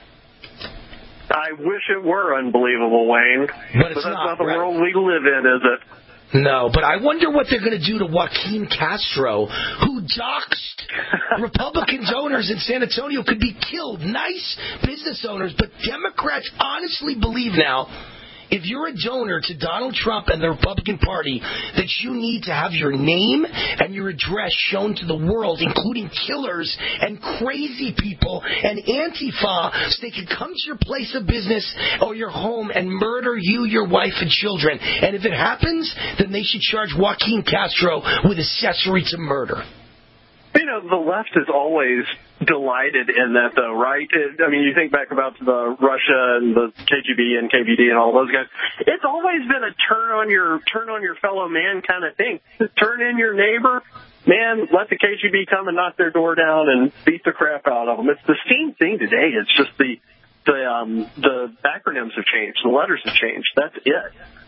I wish it were unbelievable, Wayne. But it's that's not the right? world we live in, is it? No, but I wonder what they're going to do to Joaquin Castro, who doxed Republican donors in San Antonio, could be killed. Nice business owners, but Democrats honestly believe now, if you're a donor to Donald Trump and the Republican Party, that you need to have your name and your address shown to the world, including killers and crazy people and Antifa, so they can come to your place of business or your home and murder you, your wife, and children. And if it happens, then they should charge Joaquin Castro with accessory to murder. You know, the left is always delighted in that, though, right? I mean, you think back about the Russia and the KGB and KVD and all those guys. It's always been a turn on your fellow man kind of thing. Turn in your neighbor, man. Let the KGB come and knock their door down and beat the crap out of them. It's the same thing today. It's just the acronyms have changed, the letters have changed. That's it.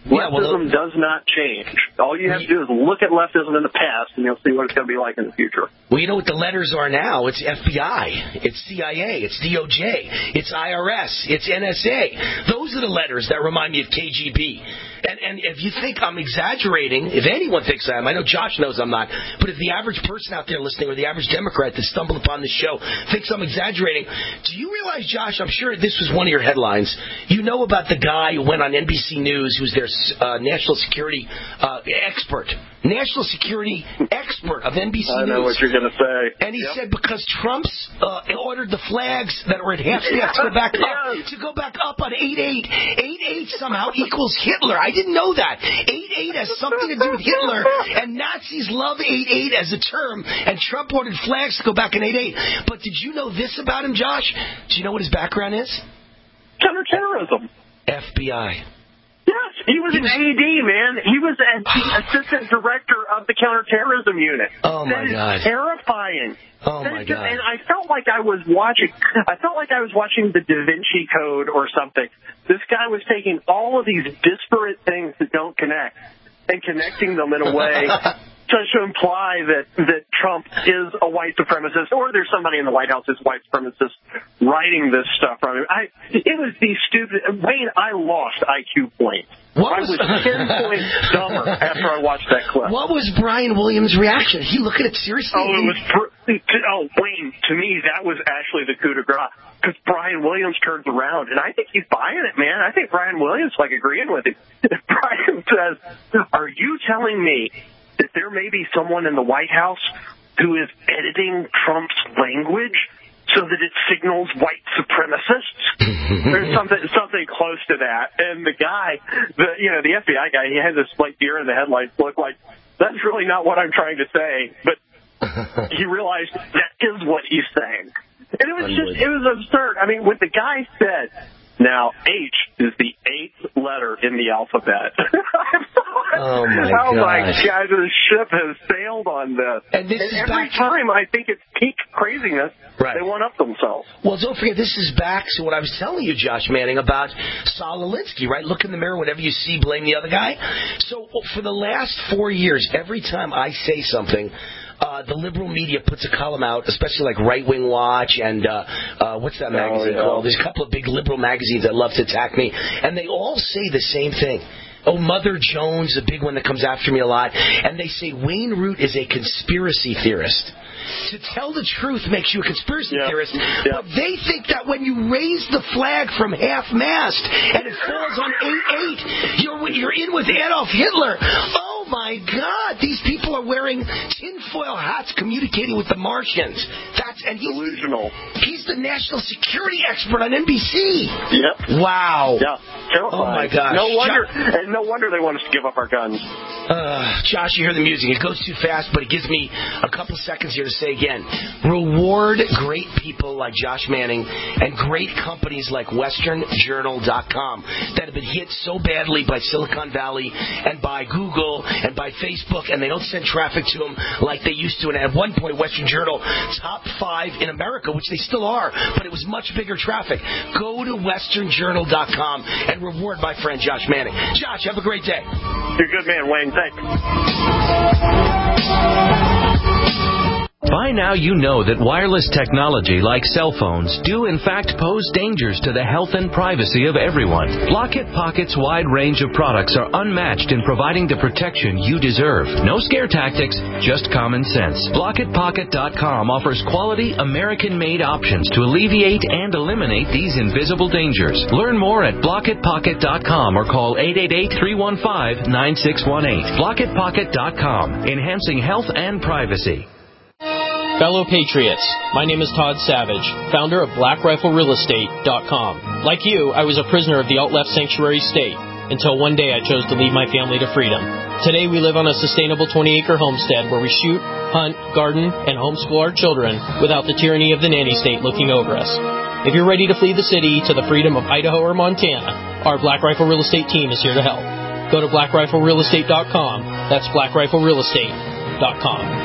Leftism does not change. All you have to do is look at leftism in the past, and you'll see what it's going to be like in the future. Well, you know what the letters are now? It's FBI, it's CIA, it's DOJ, it's IRS, it's NSA. Those are the letters that remind me of KGB. And if you think I'm exaggerating, if anyone thinks I am, I know Josh knows I'm not, but if the average person out there listening or the average Democrat that stumbled upon this show thinks I'm exaggerating, do you realize, Josh, I'm sure this was one of your headlines, you know about the guy who went on NBC News who's their national security expert. National security expert of NBC News. I know what you're going to say. And he said because Trump's ordered the flags that were at half-staff to go back up on 8-8. 8-8 somehow equals Hitler. I didn't know that. 8-8 has something to do with Hitler, and Nazis love 8-8 as a term, and Trump ordered flags to go back in 8-8. But did you know this about him, Josh? Do you know what his background is? Counterterrorism. FBI. Yes, he was an AD, man. He was the assistant director of the counterterrorism unit. Oh, my God. That is terrifying. Oh, my God. And I felt like I was watching the Da Vinci Code or something. This guy was taking all of these disparate things that don't connect and connecting them in a way to imply that Trump is a white supremacist, or there's somebody in the White House who's white supremacist writing this stuff from him. It was these stupid... Wayne, I lost IQ points. I was 10 points dumber after I watched that clip. What was Brian Williams' reaction? He looked at it seriously? Wayne, to me, that was actually the coup de grace. Because Brian Williams turns around, and I think he's buying it, man. I think Brian Williams like agreeing with him. Brian says, "Are you telling me that there may be someone in the White House who is editing Trump's language so that it signals white supremacists?" There's something close to that. And the guy, the FBI guy, he had this like deer in the headlights look like, that's really not what I'm trying to say. But he realized that is what he's saying. And it was absurd. I mean, what the guy said, now H is the 8th letter in the alphabet. Oh, my God, the ship has sailed on this. And every time I think it's peak craziness, they one up themselves. Well, don't forget, this is back to what I was telling you, Josh Manning, about Saul Alinsky, right? Look in the mirror, whatever you see, blame the other guy. So for the last 4 years, every time I say something, the liberal media puts a column out, especially like Right Wing Watch and what's that magazine called? There's a couple of big liberal magazines that love to attack me, and they all say the same thing. Oh, Mother Jones, a big one that comes after me a lot, and they say Wayne Root is a conspiracy theorist. To tell the truth makes you a conspiracy theorist, but they think that when you raise the flag from half-mast and it falls on 8-8, you're in with Adolf Hitler. Oh, my God, these people are wearing tinfoil hats communicating with the Martians. He's delusional. He's the national security expert on NBC. Yep. Wow. Yeah. Terrifying. Oh, my gosh. No wonder they want us to give up our guns. Josh, you hear the music. It goes too fast, but it gives me a couple seconds here to say again. Reward great people like Josh Manning and great companies like WesternJournal.com that have been hit so badly by Silicon Valley and by Google and by Facebook, and they don't send traffic to them like they used to. And at one point, Western Journal, top 5 in America, which they still are, but it was much bigger traffic. Go to WesternJournal.com and reward my friend Josh Manning. Josh, have a great day. You're a good man, Wayne. Thanks. By now you know that wireless technology like cell phones do in fact pose dangers to the health and privacy of everyone. Blockit Pocket's wide range of products are unmatched in providing the protection you deserve. No scare tactics, just common sense. BlockitPocket.com offers quality American-made options to alleviate and eliminate these invisible dangers. Learn more at BlockitPocket.com or call 888-315-9618. BlockitPocket.com, enhancing health and privacy. Fellow Patriots, my name is Todd Savage, founder of BlackRifleRealEstate.com. Like you, I was a prisoner of the alt-left sanctuary state until one day I chose to lead my family to freedom. Today we live on a sustainable 20-acre homestead where we shoot, hunt, garden, and homeschool our children without the tyranny of the nanny state looking over us. If you're ready to flee the city to the freedom of Idaho or Montana, our Black Rifle Real Estate team is here to help. Go to BlackRifleRealEstate.com. That's BlackRifleRealEstate.com.